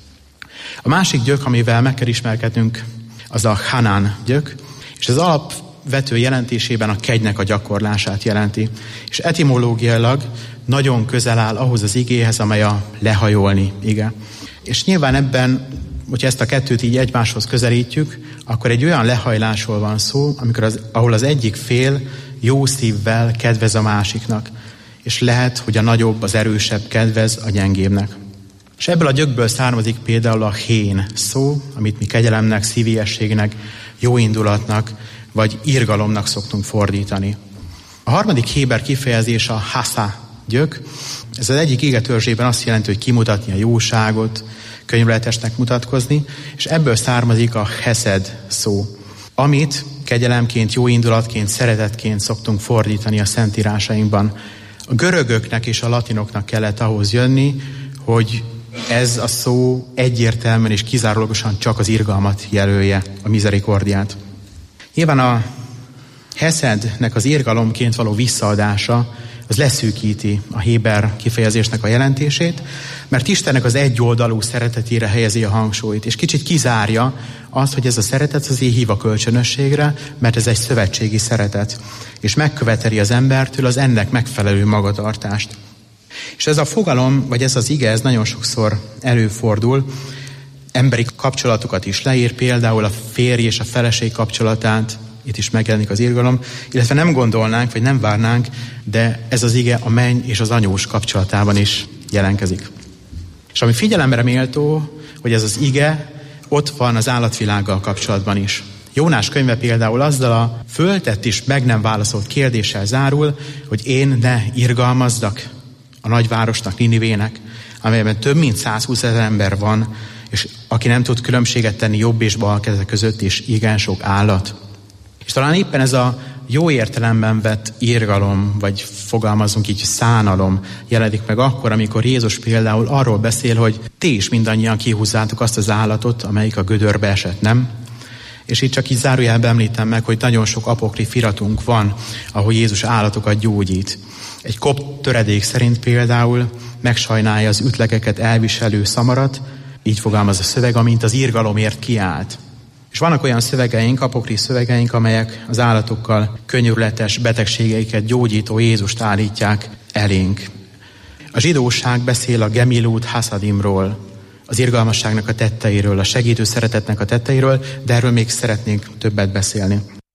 A másik gyök, amivel meg kell ismerkednünk, az a Hanán gyök, és az alapvető jelentésében a kegynek a gyakorlását jelenti. És etimológiailag nagyon közel áll ahhoz az igéhez, amely a lehajolni ige. És nyilván ebben, hogyha ezt a kettőt így egymáshoz közelítjük, akkor egy olyan lehajlásról van szó, amikor az, ahol az egyik fél jó szívvel kedvez a másiknak, és lehet, hogy a nagyobb, az erősebb kedvez a gyengébbnek. És ebből a gyökből származik például a hén szó, amit mi kegyelemnek, szívélyességnek, jóindulatnak, vagy irgalomnak szoktunk fordítani. A harmadik héber kifejezés a hasa gyök. Ez az egyik égetörzsében azt jelenti, hogy kimutatni a jóságot, könyörületesnek mutatkozni, és ebből származik a heszed szó, amit kegyelemként, jóindulatként, szeretetként szoktunk fordítani a szentírásainkban. A görögöknek és a latinoknak kellett ahhoz jönni, hogy ez a szó egyértelműen és kizárólagosan csak az irgalmat jelölje, a misericordiát. Nyilván a heszednek az irgalomként való visszaadása az leszűkíti a héber kifejezésnek a jelentését, Mert Istennek az egyoldalú szeretetére helyezi a hangsúlyt, és kicsit kizárja azt, hogy ez a szeretet azért hív a kölcsönösségre, mert ez egy szövetségi szeretet, és megköveteli az embertől az ennek megfelelő magatartást. És ez a fogalom, vagy ez az ige, ez nagyon sokszor előfordul, emberi kapcsolatokat is leír, például a férj és a feleség kapcsolatát, itt is megjelenik az irgalom, illetve nem gondolnánk, vagy nem várnánk, de ez az ige a menny és az anyós kapcsolatában is jelenkezik. És ami figyelemre méltó, hogy ez az ige ott van az állatvilággal kapcsolatban is. Jónás könyve például azzal a föltett és meg nem válaszolt kérdéssel zárul, hogy én ne irgalmazdak a nagyvárosnak, Ninivének, amelyben több mint százhúsz ezer ember van, és aki nem tud különbséget tenni jobb és bal keze között, és igen sok állat. És talán éppen ez a jó értelemben vett irgalom, vagy fogalmazunk így szánalom jelenik meg akkor, amikor Jézus például arról beszél, hogy ti is mindannyian kihúzzátok azt az állatot, amelyik a gödörbe esett, nem? És itt csak így zárójelben említem meg, hogy nagyon sok apokrif iratunk van, ahol Jézus állatokat gyógyít. Egy kopt töredék szerint például megsajnálja az ütlekeket elviselő szamarat, így fogalmaz a szöveg, amint az irgalomért kiállt. És vannak olyan szövegeink, apokrif szövegeink, amelyek az állatokkal könyörületes betegségeiket gyógyító Jézust állítják elénk. A zsidóság beszél a Gemilut Hasadimról, az irgalmasságnak a tetteiről, a segítő szeretetnek a tetteiről, de erről még szeretnék többet beszélni.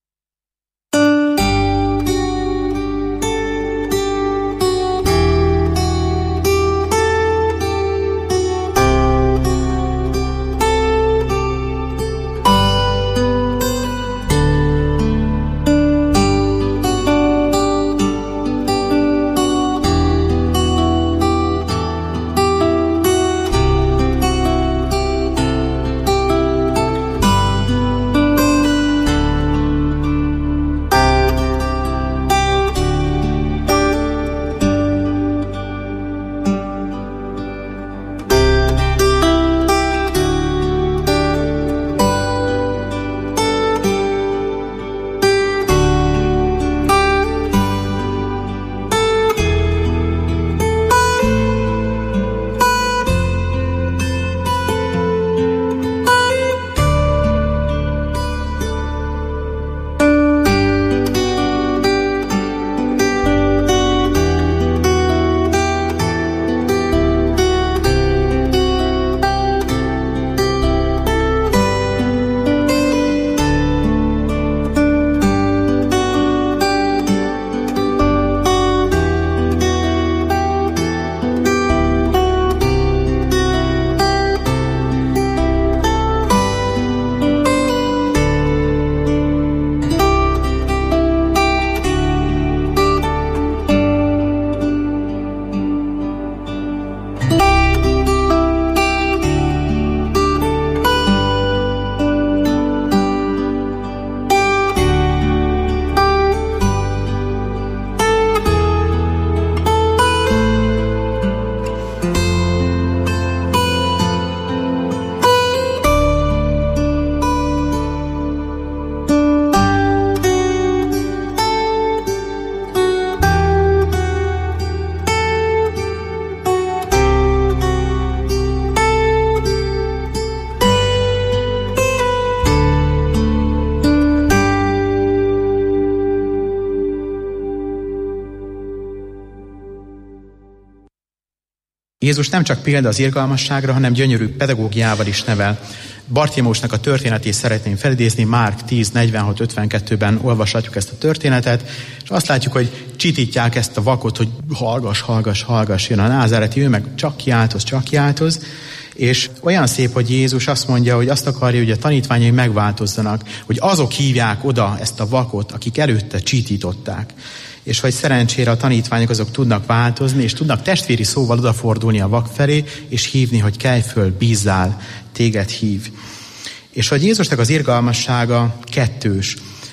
Jézus nem csak példa az irgalmasságra, hanem gyönyörű pedagógiával is nevel. Bartiméusnak a történetét szeretném felidézni, Márk tíz negyvenhat ötvenkettőben olvashatjuk ezt a történetet, és azt látjuk, hogy csitítják ezt a vakot, hogy hallgass, hallgass, hallgass, jön a názáreti, ő meg csak kiáltoz, csak kiáltoz, és olyan szép, hogy Jézus azt mondja, hogy azt akarja, hogy a tanítványai megváltozzanak, hogy azok hívják oda ezt a vakot, akik előtte csitították. És hogy szerencsére a tanítványok azok tudnak változni, és tudnak testvéri szóval odafordulni a vak felé, és hívni, hogy kelj föl, bízzál, téged hív. És hogy Jézusnak az irgalmassága kettős.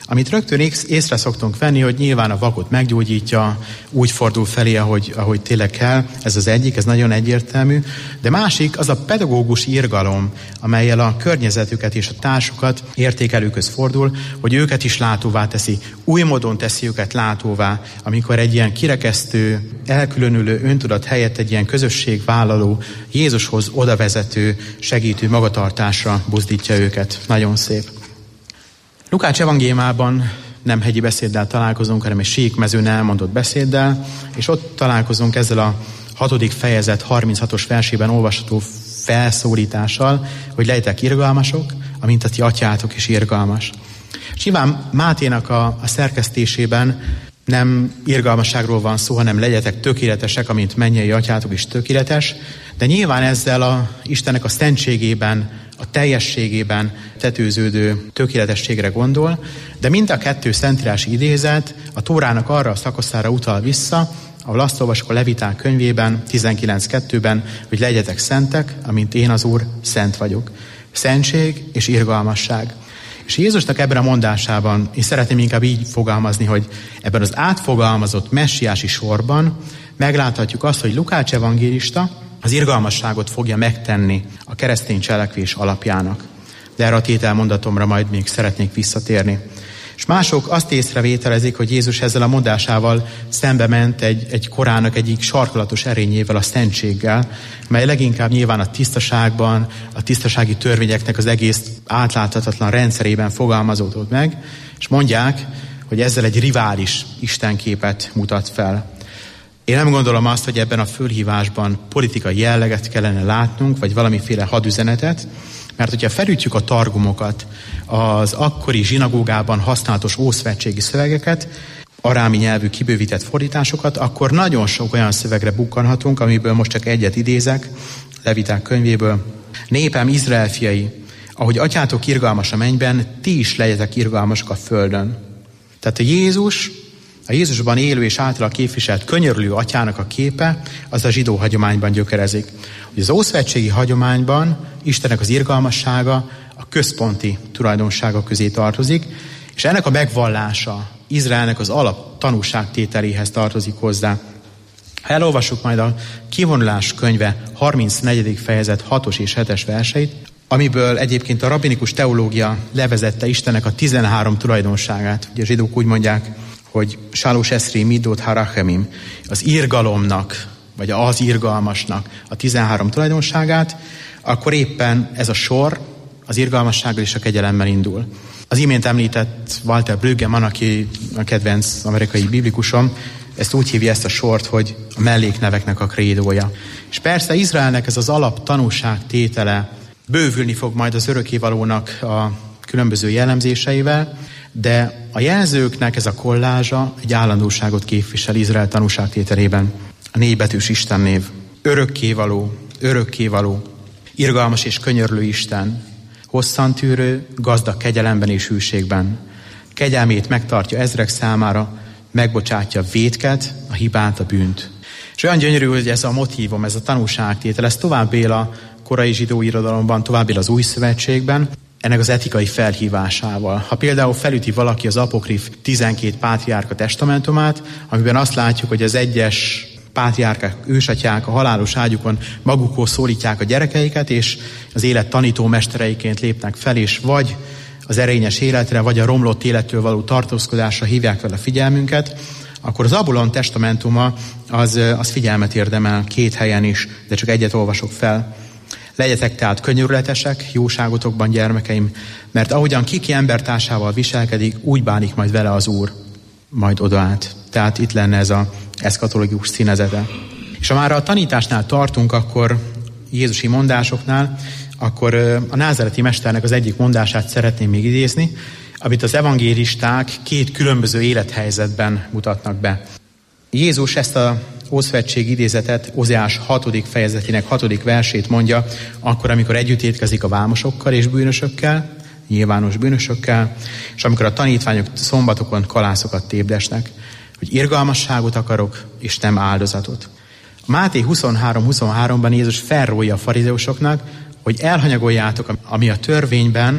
Amit rögtön észre szoktunk venni, hogy nyilván a vakot meggyógyítja, úgy fordul felé, ahogy, ahogy tényleg kell. Ez az egyik, ez nagyon egyértelmű. De másik az a pedagógus irgalom, amellyel a környezetüket és a társukat értékelőköz fordul, hogy őket is látóvá teszi. Új módon teszi őket látóvá, amikor egy ilyen kirekesztő, elkülönülő öntudat helyett egy ilyen közösségvállaló, Jézushoz odavezető, segítő magatartásra buzdítja őket. Nagyon szép. Lukács evangéliumában nem hegyi beszéddel találkozunk, hanem egy síkmezőn elmondott beszéddel, és ott találkozunk ezzel a hatodik fejezet harminchatos versében olvasható felszólítással, hogy legyetek irgalmasok, amint a ti atyátok is irgalmas. És nyilván Máténak a, a szerkesztésében nem irgalmasságról van szó, hanem legyetek tökéletesek, amint mennyei atyátok is tökéletes, de nyilván ezzel a Istennek a szentségében, a teljességében tetőződő tökéletességre gondol, de mind a kettő szentírási idézet a Tórának arra a szakaszára utal vissza, ahol azt olvasok a Leviták könyvében, tizenkilenc kettőben, hogy legyetek szentek, amint én az Úr szent vagyok. Szentség és irgalmasság. És Jézusnak ebben a mondásában, én szeretném inkább így fogalmazni, hogy ebben az átfogalmazott messiási sorban megláthatjuk azt, hogy Lukács evangélista az irgalmasságot fogja megtenni a keresztény cselekvés alapjának. De erre a tételmondatomra majd még szeretnék visszatérni. És mások azt észrevételezik, hogy Jézus ezzel a mondásával szembe ment egy, egy korának egyik sarkalatos erényével, a szentséggel, mely leginkább nyilván a tisztaságban, a tisztasági törvényeknek az egész átláthatatlan rendszerében fogalmazódott meg, és mondják, hogy ezzel egy rivális istenképet mutat fel. Én nem gondolom azt, hogy ebben a fölhívásban politikai jelleget kellene látnunk, vagy valamiféle hadüzenetet, mert hogyha felütjük a targumokat, az akkori zsinagógában használatos ószövetségi szövegeket, arámi nyelvű kibővített fordításokat, akkor nagyon sok olyan szövegre bukkanhatunk, amiből most csak egyet idézek, Leviták könyvéből. Népem, Izrael fiai, ahogy atyátok irgalmas a mennyben, ti is legyetek irgalmasak a földön. Tehát a Jézus, a Jézusban élő és általa képviselt könyörülő atyának a képe, az a zsidó hagyományban gyökerezik. Hogy az ószövetségi hagyományban Istennek az irgalmassága a központi tulajdonsága közé tartozik, és ennek a megvallása Izraelnek az alap tanúságtételéhez tartozik hozzá. Ha elolvassuk majd a Kivonulás könyve harmincnegyedik fejezet hatos és hetes verseit, amiből egyébként a rabbinikus teológia levezette Istennek a tizenhárom tulajdonságát. Ugye a zsidók úgy mondják, hogy Sálós Eszri Midót Harachemim, az irgalomnak, vagy az irgalmasnak a tizenhárom tulajdonságát, akkor éppen ez a sor az irgalmassággal és a kegyelemmel indul. Az imént említett Walter Brueggemann, aki a kedvenc amerikai biblikusom, ezt úgy hívja ezt a sort, hogy a mellékneveknek a krédója. És persze Izraelnek ez az alap tanúság tétele bővülni fog majd az örökkévalónak a különböző jellemzéseivel, de a jelzőknek ez a kollázsa egy állandóságot képvisel Izrael tanúságtételében. A négybetűs Istennév. Örökkévaló, örökkévaló, irgalmas és könyörülő Isten, hosszantűrő, gazdag kegyelemben és hűségben. Kegyelmét megtartja ezrek számára, megbocsátja a vétket, a hibát, a bűnt. És olyan gyönyörű, hogy ez a motívum, ez a tanúságtétel, ez tovább él a korai zsidó irodalomban, tovább él az új szövetségben, ennek az etikai felhívásával. Ha például felüti valaki az apokrif tizenkét pátriárka testamentumát, amiben azt látjuk, hogy az egyes pátriárkák, ősatyák a halálos ágyukon magukhoz szólítják a gyerekeiket, és az élet tanító mestereiként lépnek fel, és vagy az erényes életre, vagy a romlott élettől való tartózkodásra hívják fel a figyelmünket, akkor az Abulon testamentuma az, az figyelmet érdemel két helyen is, de csak egyet olvasok fel. Legyetek tehát könyörületesek, jóságotokban, gyermekeim, mert ahogyan kiki embertársával viselkedik, úgy bánik majd vele az Úr, majd odaát. Tehát itt lenne ez a eszkatológikus színezete. És ha már a tanításnál tartunk, akkor jézusi mondásoknál, akkor a názáreti mesternek az egyik mondását szeretném még idézni, amit az evangélisták két különböző élethelyzetben mutatnak be. Jézus ezt a Ószövetség idézetet Ózeás hatodik fejezetének hatodik versét mondja, akkor, amikor együtt étkezik a vámosokkal és bűnösökkel, nyilvános bűnösökkel, és amikor a tanítványok szombatokon kalászokat tépdesnek, hogy irgalmasságot akarok, és nem áldozatot. A Máté huszonhárom huszonháromban Jézus felrója a farizeusoknak, hogy elhanyagoljátok, ami a törvényben,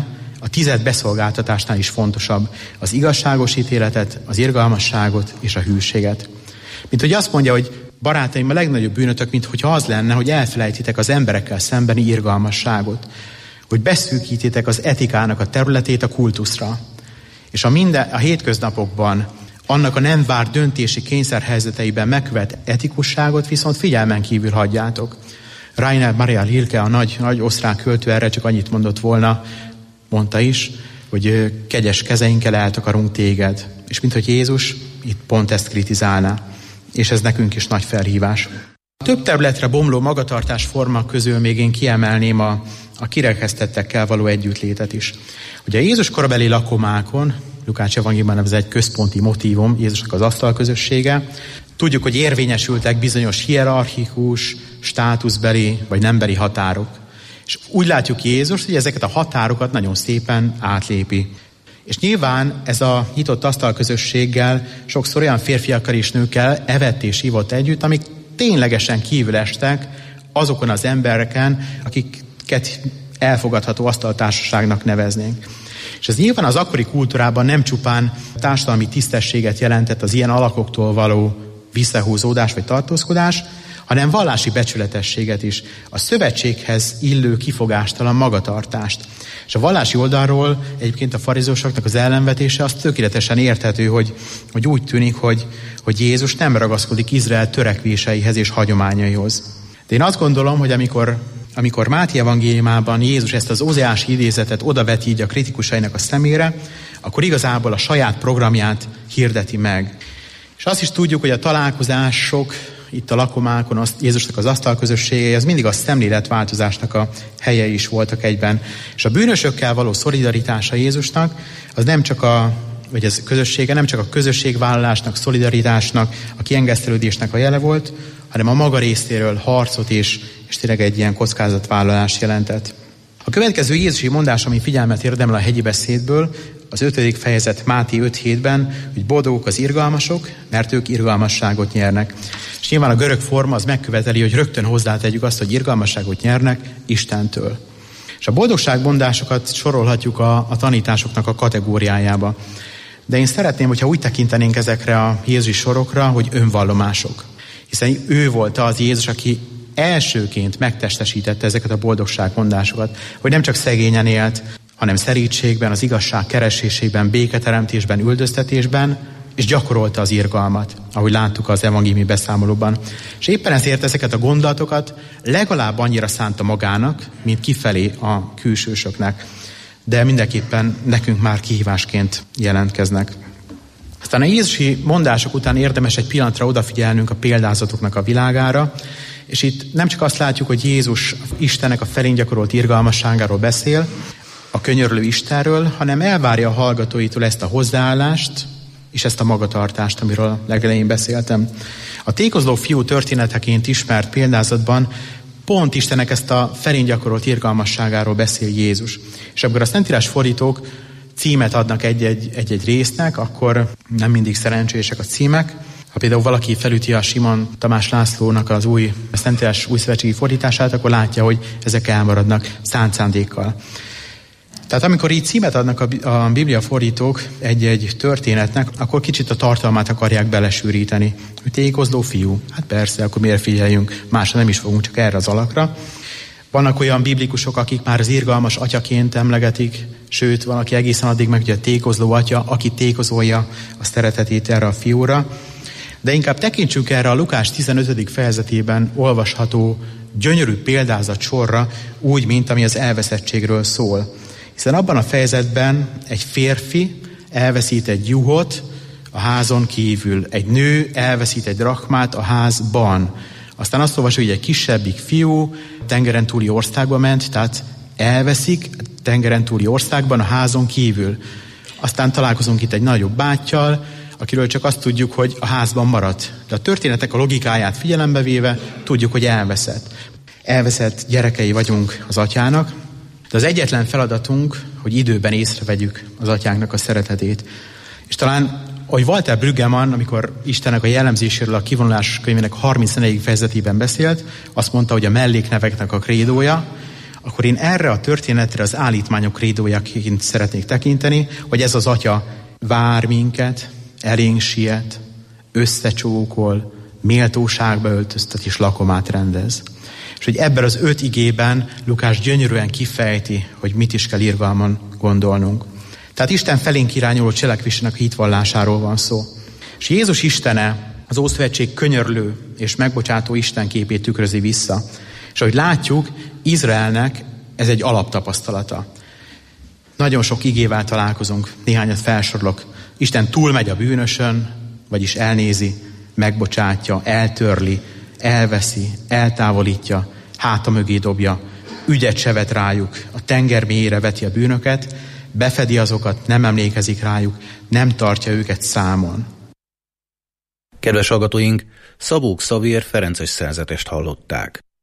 a tized beszolgáltatásnál is fontosabb az igazságos ítéletet, az irgalmasságot és a hűséget. Mint hogy azt mondja, hogy barátaim, a legnagyobb bűnötök, mint hogyha az lenne, hogy elfelejtitek az emberekkel szembeni irgalmasságot, hogy beszűkítitek az etikának a területét a kultuszra, és a, minden, a hétköznapokban annak a nem várt döntési kényszerhelyzeteiben megkövet etikusságot viszont figyelmen kívül hagyjátok. Rainer Maria Rilke, a nagy, nagy osztrák költő erre csak annyit mondott volna, mondta is, hogy kegyes kezeinkkel eltakarunk téged. És mint hogy Jézus itt pont ezt kritizálná. És ez nekünk is nagy felhívás. A több területre bomló magatartás forma közül még én kiemelném a, a kirekesztettekkel való együttlétet is. Ugye Jézus korabeli lakomákon, Lukács evangéliumban ez egy központi motívum, Jézusnak az asztalközössége. Tudjuk, hogy érvényesültek bizonyos hierarchikus, státuszbeli vagy nembeli határok. És úgy látjuk Jézus, hogy ezeket a határokat nagyon szépen átlépi. És nyilván ez a nyitott asztalközösséggel sokszor olyan férfiakkal és nőkkel evett és ivott együtt, amik ténylegesen kívül estek azokon az embereken, akiket elfogadható asztaltársaságnak neveznénk. És ez nyilván az akkori kultúrában nem csupán társadalmi tisztességet jelentett az ilyen alakoktól való visszahúzódás vagy tartózkodás, hanem vallási becsületességet is, a szövetséghez illő kifogástalan magatartást. És a vallási oldalról egyébként a farizósoknak az ellenvetése az tökéletesen érthető, hogy, hogy úgy tűnik, hogy, hogy Jézus nem ragaszkodik Izrael törekvéseihez és hagyományaihoz. De én azt gondolom, hogy amikor, amikor Máté evangéliumában Jézus ezt az ózeási idézetet odaveti így a kritikusainak a szemére, akkor igazából a saját programját hirdeti meg. És azt is tudjuk, hogy a találkozások itt a lakomákon, azt, Jézusnak az asztalközösségei, ez mindig a szemléletváltozásnak a helye is voltak egyben. És a bűnösökkel való szolidaritása Jézusnak, az nem csak a, vagy ez közössége, nem csak a közösségvállalásnak, szolidaritásnak, a kiengesztelődésnek a jele volt, hanem a maga részéről harcot és, és tényleg egy ilyen kockázatvállalást jelentett. A következő Jézusi mondás, ami figyelmet érdemel a hegyi beszédből, az ötödik fejezet Máté öt hétben, hogy boldogok az irgalmasok, mert ők irgalmasságot nyernek. És nyilván a görög forma az megköveteli, hogy rögtön hozzátegyük azt, hogy irgalmasságot nyernek Istentől. És a boldogságmondásokat sorolhatjuk a, a tanításoknak a kategóriájába. De én szeretném, hogyha úgy tekintenénk ezekre a Jézusi sorokra, hogy önvallomások. Hiszen ő volt az Jézus, aki elsőként megtestesítette ezeket a boldogságmondásokat, hogy nem csak szegényen élt, hanem szerítségben, az igazság keresésében, béketeremtésben, üldöztetésben, és gyakorolta az irgalmat, ahogy láttuk az evangéliumi beszámolóban. És éppen ezért ezeket a gondolatokat legalább annyira szánta magának, mint kifelé a külsősöknek. De mindenképpen nekünk már kihívásként jelentkeznek. Aztán a jézusi mondások után érdemes egy pillanatra odafigyelnünk a példázatoknak a világára, és itt nem csak azt látjuk, hogy Jézus Istennek a felénk gyakorolt irgalmasságáról beszél, a könyörülő Istenről, hanem elvárja a hallgatóitól ezt a hozzáállást és ezt a magatartást, amiről a legelején beszéltem. A tékozló fiú történeteként ismert példázatban pont Istennek ezt a felénk gyakorolt irgalmasságáról beszél Jézus. És amikor a Szentírás fordítók címet adnak egy-egy, egy-egy résznek, akkor nem mindig szerencsések a címek. Ha például valaki felüti a Simon Tamás Lászlónak az új Szentírás új szövetségi fordítását, akkor látja, hogy ezek elmaradnak szánt szándékkal. Tehát amikor így címet adnak a, a Biblia fordítók egy-egy történetnek, akkor kicsit a tartalmát akarják belesűríteni. Hogy tékozló fiú, hát persze, akkor miért figyeljünk, másra nem is fogunk, csak erre az alakra. Vannak olyan biblikusok, akik már az irgalmas atyaként emlegetik, sőt, van, aki egészen addig meg, hogy a tékozló atya, aki tékozolja a szeretetét erre a fiúra. De inkább tekintsünk erre a Lukás tizenötödik fejezetében olvasható gyönyörű példázat sorra, úgy, mint ami az elveszettségről szól. Hiszen abban a fejezetben egy férfi elveszít egy juhot a házon kívül, egy nő elveszít egy drachmát a házban. Aztán azt olvasjuk, hogy egy kisebbik fiú tengeren túli országba ment, tehát elveszik tengeren túli országban a házon kívül. Aztán találkozunk itt egy nagyobb bátyjal, akiről csak azt tudjuk, hogy a házban maradt. De a történetek a logikáját figyelembe véve tudjuk, hogy elveszett. Elveszett gyerekei vagyunk az atyának, de az egyetlen feladatunk, hogy időben észrevegyük az atyánknak a szeretetét. És talán, ahogy Walter Brüggemann, amikor Istennek a jellemzéséről a kivonulás könyvének harmincnegyedik fejezetében beszélt, azt mondta, hogy a mellékneveknek a krédója, akkor én erre a történetre az állítmányok krédójaként szeretnék tekinteni, hogy ez az atya vár minket, elénk siet, összecsókol, méltóságba öltöztet és lakomát rendez. És hogy ebben az öt igében Lukás gyönyörűen kifejti, hogy mit is kell irgalman gondolnunk. Tehát Isten felénk irányuló cselekvésének hitvallásáról van szó. És Jézus Istene az Ószövetség könyörlő és megbocsátó Isten képét tükrözi vissza. És ahogy látjuk, Izraelnek ez egy alaptapasztalata. Nagyon sok igével találkozunk, néhányat felsorolok. Isten túlmegy a bűnösön, vagyis elnézi, megbocsátja, eltörli, elveszi, eltávolítja, háta mögé dobja, ügyet se vet rájuk, a tenger mélyére veti a bűnöket, befedi azokat, nem emlékezik rájuk, nem tartja őket számon. Kedves hallgatóink, Szabó Xavér ferences szerzetest hallották.